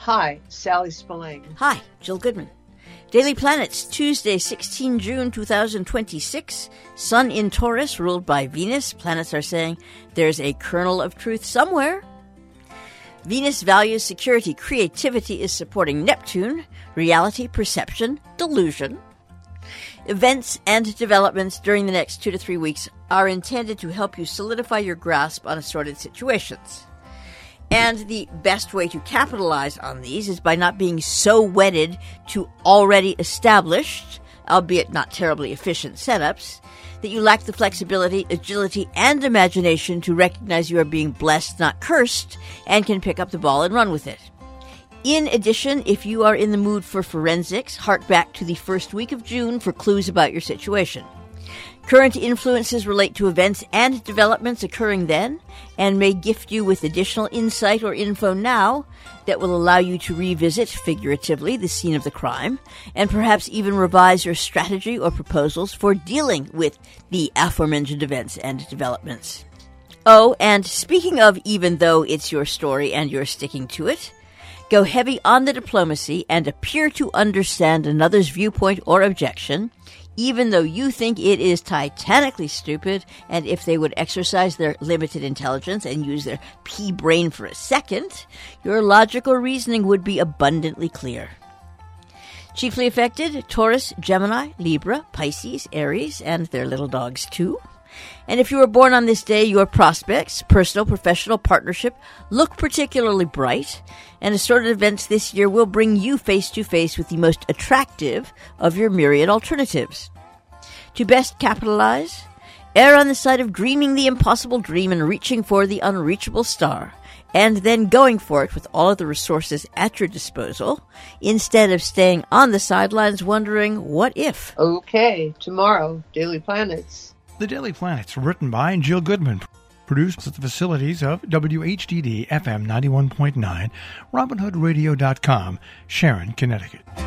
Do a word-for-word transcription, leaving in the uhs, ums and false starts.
Hi, Sally Spillane. Hi, Jill Goodman. Daily Planets, Tuesday, the sixteenth of June, two thousand twenty-six. Sun in Taurus, ruled by Venus. Planets are saying there's a kernel of truth somewhere. Venus values security. Creativity is supporting Neptune. Reality, perception, delusion. Events and developments during the next two to three weeks are intended to help you solidify your grasp on assorted situations. And the best way to capitalize on these is by not being so wedded to already established, albeit not terribly efficient setups, that you lack the flexibility, agility, and imagination to recognize you are being blessed, not cursed, and can pick up the ball and run with it. In addition, if you are in the mood for forensics, hark back to the first week of June for clues about your situation. Current influences relate to events and developments occurring then, and may gift you with additional insight or info now that will allow you to revisit, figuratively, the scene of the crime, and perhaps even revise your strategy or proposals for dealing with the aforementioned events and developments. Oh, and speaking of even though it's your story and you're sticking to it, go heavy on the diplomacy and appear to understand another's viewpoint or objection, even though you think it is titanically stupid, and if they would exercise their limited intelligence and use their pea brain for a second, your logical reasoning would be abundantly clear. Chiefly affected, Taurus, Gemini, Libra, Pisces, Aries, and their little dogs too. And if you were born on this day, your prospects, personal, professional, partnership, look particularly bright, and assorted events this year will bring you face-to-face with the most attractive of your myriad alternatives. To best capitalize, err on the side of dreaming the impossible dream and reaching for the unreachable star, and then going for it with all of the resources at your disposal, instead of staying on the sidelines wondering, what if? Okay, tomorrow, Daily Planets. The Daily Planets, written by Jill Goodman, produced at the facilities of W H D D F M ninety-one point nine, Robin Hood Radio dot com, Sharon, Connecticut.